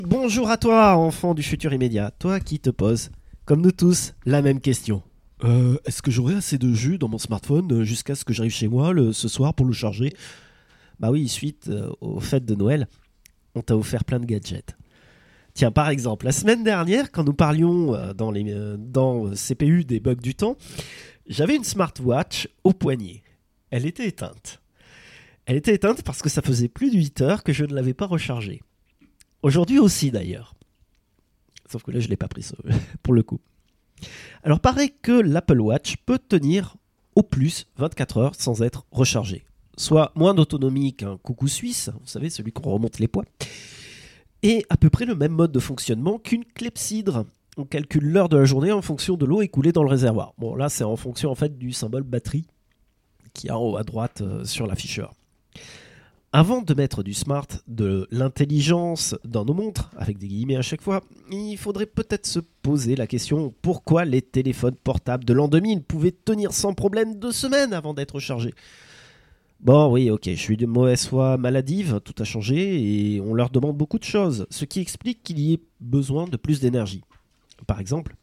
Bonjour à toi, enfant du futur immédiat. Toi qui te poses, comme nous tous, la même question. Est-ce que j'aurai assez de jus dans mon smartphone jusqu'à ce que j'arrive chez moi ce soir pour le charger? Bah oui, suite aux fêtes de Noël, on t'a offert plein de gadgets. Tiens, par exemple, la semaine dernière, quand nous parlions dans CPU des bugs du temps, j'avais une smartwatch au poignet. Elle était éteinte. Elle était éteinte parce que ça faisait plus de 8 heures que je ne l'avais pas rechargée. Aujourd'hui aussi d'ailleurs. Sauf que là, je ne l'ai pas pris pour le coup. Alors, paraît que l'Apple Watch peut tenir au plus 24 heures sans être rechargé. Soit moins d'autonomie qu'un coucou suisse, vous savez, celui qu'on remonte les poids, et à peu près le même mode de fonctionnement qu'une clepsydre. On calcule l'heure de la journée en fonction de l'eau écoulée dans le réservoir. Bon, là, c'est en fonction en fait du symbole batterie qui est en haut à droite sur l'afficheur. Avant de mettre du smart, de l'intelligence dans nos montres, avec des guillemets à chaque fois, il faudrait peut-être se poser la question pourquoi les téléphones portables de l'an 2000 pouvaient tenir sans problème 2 semaines avant d'être chargés. Bon, oui, ok, je suis de mauvaise foi maladive, tout a changé et on leur demande beaucoup de choses, ce qui explique qu'il y ait besoin de plus d'énergie. Par exemple,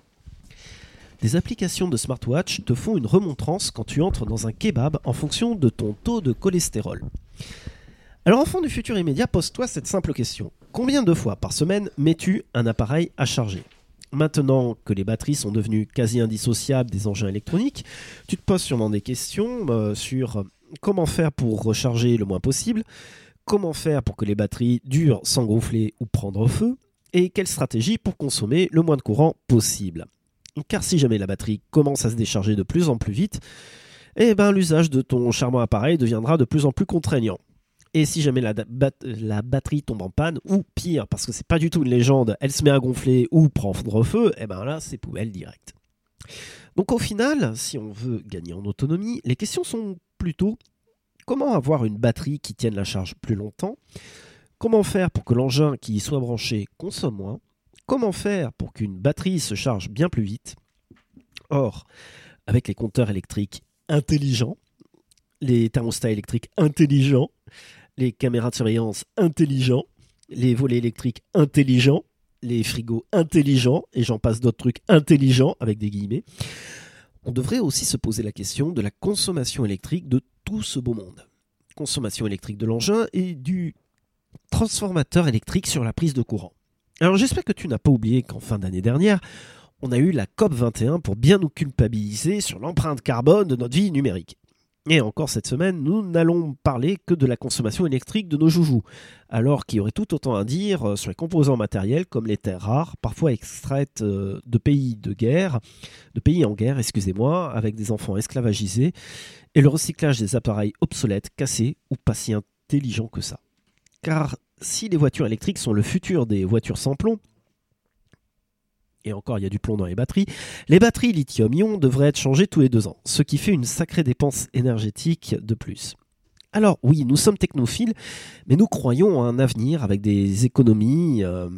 des applications de smartwatch te font une remontrance quand tu entres dans un kebab en fonction de ton taux de cholestérol. Alors enfant du futur immédiat, pose-toi cette simple question. Combien de fois par semaine mets-tu un appareil à charger ? Maintenant que les batteries sont devenues quasi indissociables des engins électroniques, tu te poses sûrement des questions sur comment faire pour recharger le moins possible, comment faire pour que les batteries durent sans gonfler ou prendre feu, et quelle stratégie pour consommer le moins de courant possible. Car si jamais la batterie commence à se décharger de plus en plus vite, l'usage de ton charmant appareil deviendra de plus en plus contraignant. Et si jamais la batterie tombe en panne, ou pire, parce que c'est pas du tout une légende, elle se met à gonfler ou prendre feu, là c'est poubelle direct. Donc au final, si on veut gagner en autonomie, les questions sont plutôt comment avoir une batterie qui tienne la charge plus longtemps, comment faire pour que l'engin qui y soit branché consomme moins, comment faire pour qu'une batterie se charge bien plus vite. Or, avec les compteurs électriques intelligents, les thermostats électriques intelligents, les caméras de surveillance intelligents, les volets électriques intelligents, les frigos intelligents, et j'en passe d'autres trucs intelligents, avec des guillemets, on devrait aussi se poser la question de la consommation électrique de tout ce beau monde. Consommation électrique de l'engin et du transformateur électrique sur la prise de courant. Alors j'espère que tu n'as pas oublié qu'en fin d'année dernière, on a eu la COP21 pour bien nous culpabiliser sur l'empreinte carbone de notre vie numérique. Et encore cette semaine, nous n'allons parler que de la consommation électrique de nos joujoux, alors qu'il y aurait tout autant à dire sur les composants matériels comme les terres rares, parfois extraites de pays en guerre, avec des enfants esclavagisés, et le recyclage des appareils obsolètes, cassés ou pas si intelligents que ça. Car si les voitures électriques sont le futur des voitures sans plomb, et encore il y a du plomb dans les batteries lithium-ion devraient être changées tous les 2 ans, ce qui fait une sacrée dépense énergétique de plus. Alors oui, nous sommes technophiles, mais nous croyons à un avenir avec des économies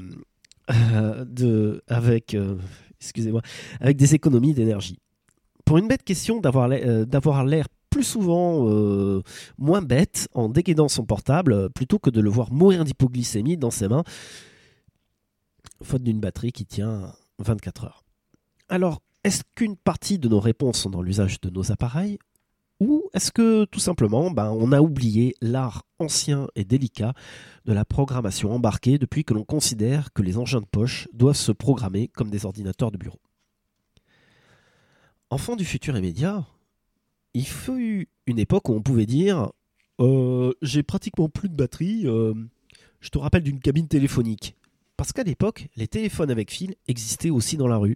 avec des économies d'énergie. Pour une bête question d'avoir l'air plus souvent moins bête en dégainant son portable plutôt que de le voir mourir d'hypoglycémie dans ses mains, faute d'une batterie qui tient 24 heures. Alors, est-ce qu'une partie de nos réponses sont dans l'usage de nos appareils ou est-ce que tout simplement on a oublié l'art ancien et délicat de la programmation embarquée depuis que l'on considère que les engins de poche doivent se programmer comme des ordinateurs de bureau? Enfant du futur immédiat, il fut une époque où on pouvait dire j'ai pratiquement plus de batterie, je te rappelle d'une cabine téléphonique. Parce qu'à l'époque, les téléphones avec fil existaient aussi dans la rue.